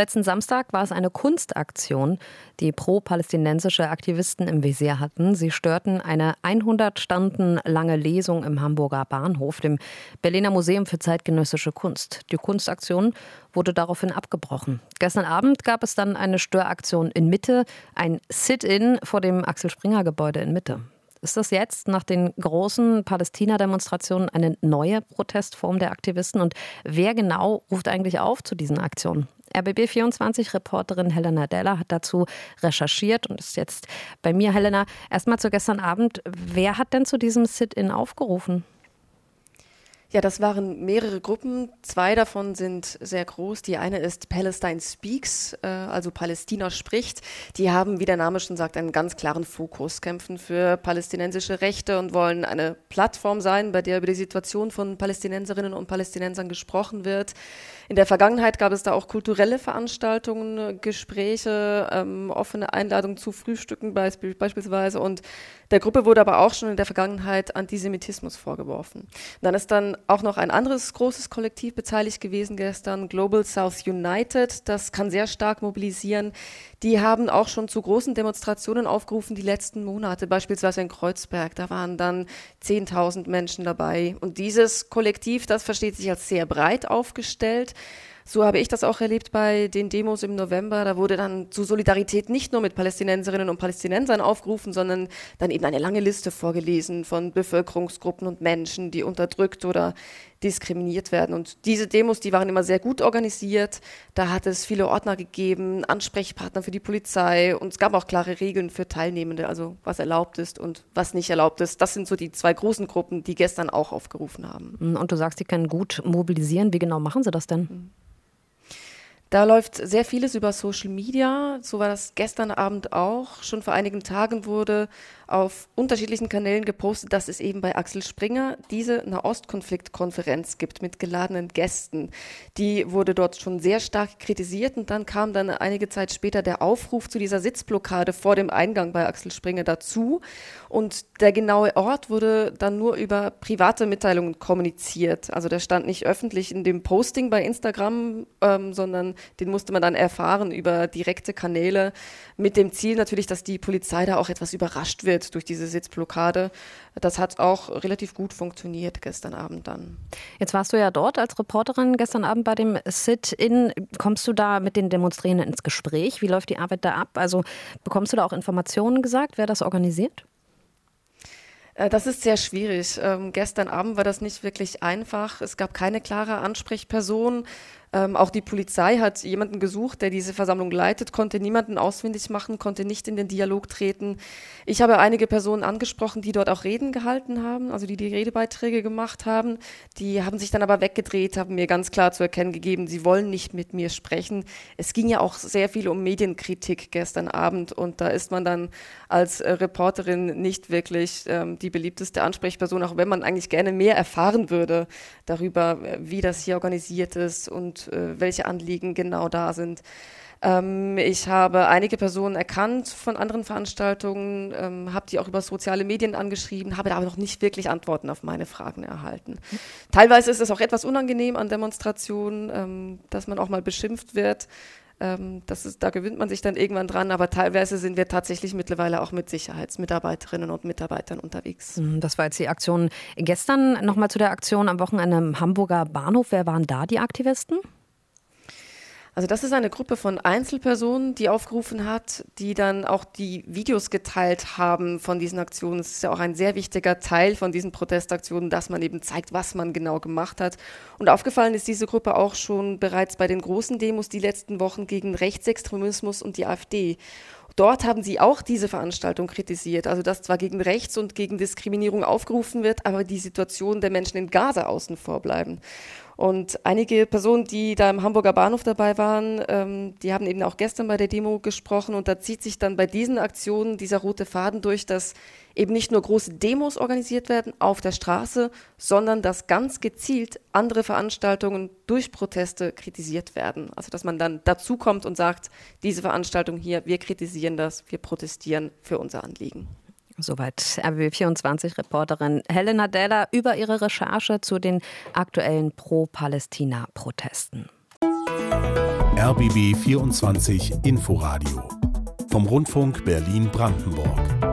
Letzten Samstag war es eine Kunstaktion, die pro-palästinensische Aktivisten im Visier hatten. Sie störten eine 100 Stunden lange Lesung im Hamburger Bahnhof, dem Berliner Museum für zeitgenössische Kunst. Die Kunstaktion wurde daraufhin abgebrochen. Gestern Abend gab es dann eine Störaktion in Mitte, ein Sit-in vor dem Axel-Springer-Gebäude in Mitte. Ist das jetzt nach den großen Palästina-Demonstrationen eine neue Protestform der Aktivisten? Und wer genau ruft eigentlich auf zu diesen Aktionen? RBB24-Reporterin Helena Della hat dazu recherchiert und ist jetzt bei mir. Helena, erstmal zu gestern Abend. Wer hat denn zu diesem Sit-in aufgerufen? Ja, das waren mehrere Gruppen. 2 davon sind sehr groß. Die eine ist Palestine Speaks, also Palästina spricht. Die haben, wie der Name schon sagt, einen ganz klaren Fokus, kämpfen für palästinensische Rechte und wollen eine Plattform sein, bei der über die Situation von Palästinenserinnen und Palästinensern gesprochen wird. In der Vergangenheit gab es da auch kulturelle Veranstaltungen, Gespräche, offene Einladungen zu Frühstücken beispielsweise. Und der Gruppe wurde aber auch schon in der Vergangenheit Antisemitismus vorgeworfen. Dann ist dann auch noch ein anderes großes Kollektiv beteiligt gewesen gestern, Global South United. Das kann sehr stark mobilisieren. Die haben auch schon zu großen Demonstrationen aufgerufen die letzten Monate, beispielsweise in Kreuzberg. Da waren dann 10.000 Menschen dabei. Und dieses Kollektiv, das versteht sich als sehr breit aufgestellt. So habe ich das auch erlebt bei den Demos im November. Da wurde dann zur Solidarität nicht nur mit Palästinenserinnen und Palästinensern aufgerufen, sondern dann eben eine lange Liste vorgelesen von Bevölkerungsgruppen und Menschen, die unterdrückt oder diskriminiert werden. Und diese Demos, die waren immer sehr gut organisiert. Da hat es viele Ordner gegeben, Ansprechpartner für die Polizei und es gab auch klare Regeln für Teilnehmende, also was erlaubt ist und was nicht erlaubt ist. Das sind so die 2 großen Gruppen, die gestern auch aufgerufen haben. Und du sagst, die können gut mobilisieren. Wie genau machen sie das denn? Da läuft sehr vieles über Social Media. So war das gestern Abend auch. Schon vor einigen Tagen wurde auf unterschiedlichen Kanälen gepostet, dass es eben bei Axel Springer diese Nahostkonfliktkonferenz gibt mit geladenen Gästen. Die wurde dort schon sehr stark kritisiert und dann kam dann einige Zeit später der Aufruf zu dieser Sitzblockade vor dem Eingang bei Axel Springer dazu. Und der genaue Ort wurde dann nur über private Mitteilungen kommuniziert. Also der stand nicht öffentlich in dem Posting bei Instagram, sondern den musste man dann erfahren über direkte Kanäle mit dem Ziel natürlich, dass die Polizei da auch etwas überrascht wird durch diese Sitzblockade. Das hat auch relativ gut funktioniert gestern Abend dann. Jetzt warst du ja dort als Reporterin gestern Abend bei dem Sit-in. Kommst du da mit den Demonstrierenden ins Gespräch? Wie läuft die Arbeit da ab? Also bekommst du da auch Informationen gesagt, wer das organisiert? Das ist sehr schwierig. Gestern Abend war das nicht wirklich einfach. Es gab keine klare Ansprechperson. Auch die Polizei hat jemanden gesucht, der diese Versammlung leitet, konnte niemanden ausfindig machen, konnte nicht in den Dialog treten. Ich habe einige Personen angesprochen, die dort auch Reden gehalten haben, also die Redebeiträge gemacht haben. Die haben sich dann aber weggedreht, haben mir ganz klar zu erkennen gegeben, sie wollen nicht mit mir sprechen. Es ging ja auch sehr viel um Medienkritik gestern Abend und da ist man dann als Reporterin nicht wirklich die beliebteste Ansprechperson, auch wenn man eigentlich gerne mehr erfahren würde darüber, wie das hier organisiert ist und welche Anliegen genau da sind. Ich habe einige Personen erkannt von anderen Veranstaltungen, habe die auch über soziale Medien angeschrieben, habe da aber noch nicht wirklich Antworten auf meine Fragen erhalten. Teilweise ist es auch etwas unangenehm an Demonstrationen, dass man auch mal beschimpft wird. Da gewöhnt man sich dann irgendwann dran, aber teilweise sind wir tatsächlich mittlerweile auch mit Sicherheitsmitarbeiterinnen und Mitarbeitern unterwegs. Das war jetzt die Aktion gestern. Nochmal zu der Aktion am Wochenende im Hamburger Bahnhof. Wer waren da die Aktivisten? Also das ist eine Gruppe von Einzelpersonen, die aufgerufen hat, die dann auch die Videos geteilt haben von diesen Aktionen. Es ist ja auch ein sehr wichtiger Teil von diesen Protestaktionen, dass man eben zeigt, was man genau gemacht hat. Und aufgefallen ist diese Gruppe auch schon bereits bei den großen Demos die letzten Wochen gegen Rechtsextremismus und die AfD. Dort haben sie auch diese Veranstaltung kritisiert, also dass zwar gegen Rechts und gegen Diskriminierung aufgerufen wird, aber die Situation der Menschen in Gaza außen vor bleiben. Und einige Personen, die da im Hamburger Bahnhof dabei waren, die haben eben auch gestern bei der Demo gesprochen und da zieht sich dann bei diesen Aktionen dieser rote Faden durch, dass eben nicht nur große Demos organisiert werden auf der Straße, sondern dass ganz gezielt andere Veranstaltungen durch Proteste kritisiert werden. Also dass man dann dazu kommt und sagt, diese Veranstaltung hier, wir kritisieren das, wir protestieren für unser Anliegen. Soweit RBB24-Reporterin Helena Della über ihre Recherche zu den aktuellen Pro-Palästina-Protesten. RBB 24 Inforadio vom Rundfunk Berlin-Brandenburg.